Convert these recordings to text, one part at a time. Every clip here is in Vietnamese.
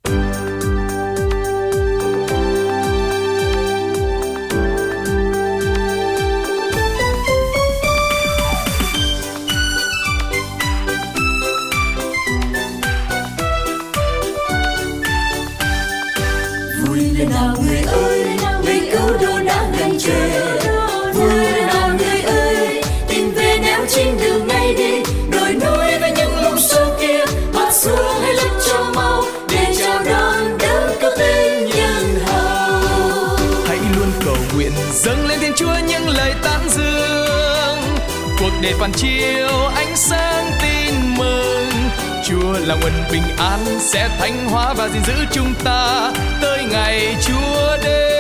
Vui lên nào người ơi, ngày cứu độ đã gần kề. Vui lên nào người ơi, tìm về nẻo trên đường ngay đi. Đồi núi với những lũng sâu kia, bắt xuống hãy lấp cho mau, để chào đón đấng cứu tinh nhân hậu. Hãy luôn cầu nguyện dâng lên Thiên Chúa những lời tán dương. Cuộc đời phản chiếu ánh sáng tin mừng. Chúa là nguồn bình an sẽ thánh hóa và gìn giữ chúng ta tới ngày Chúa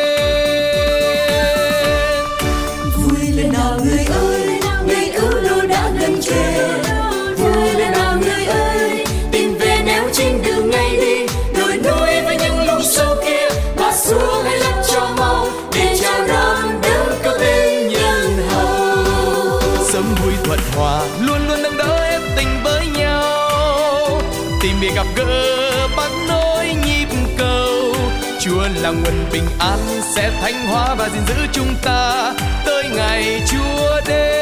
đến. Vui lên nào người ơi, ngày cứu độ đã gần kề. Vui lên nào người ơi, tìm về nẻo trên đường ngay đi. Đồi núi với những lũng sâu kia, bắt xuống hãy lấp cho mau, để chào đón đấng cứu tinh nhân hậu. Sớm vui thuận hòa luôn luôn nâng đỡ hết tình với nhau. Tìm để gặp gỡ bắt nối nhịp cầu. Chúa là nguồn bình an sẽ thánh hóa và gìn giữ chúng ta tới ngày Chúa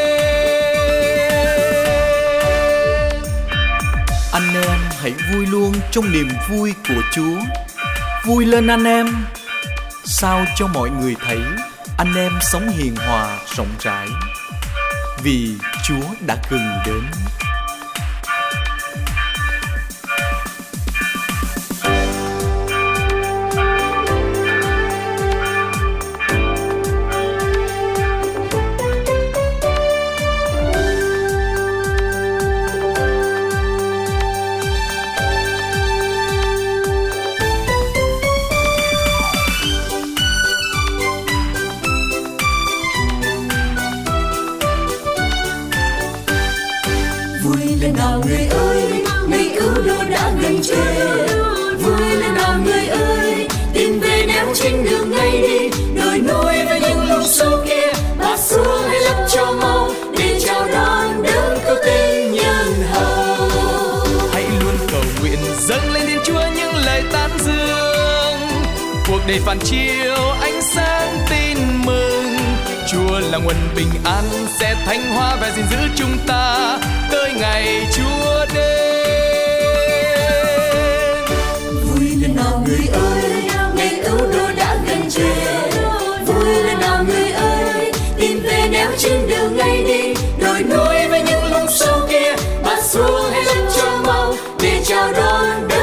đến. Anh em hãy vui luôn trong niềm vui của Chúa. Vui lên anh em, sao cho mọi người thấy anh em sống hiền hòa rộng rãi, vì Chúa đã gần đến. Vui lên nào người ơi, ngày cứu độ đã gần kề. Vui lên nào người ơi, tìm về nẻo trên đường ngay đi. Đồi núi với những lũng sâu kia, bắt xuống hãy lấp cho mau, để chào đón đấng cứu tinh nhân hậu. Hãy luôn cầu nguyện dâng lên Thiên Chúa những lời tán dương. Cuộc đời phản chiếu ánh sáng tin mừng. Chúa là nguồn bình an sẽ thánh hóa và gìn giữ chúng ta tới ngày Chúa đến. Vui lên nào người ơi, ngày cứu độ đã gần kề. Vui lên nào người ơi, tìm về nẻo trên đường ngay đi. Đồi núi với những lũng sâu kia, bắt xuống hãy lấp cho mau, để chào đón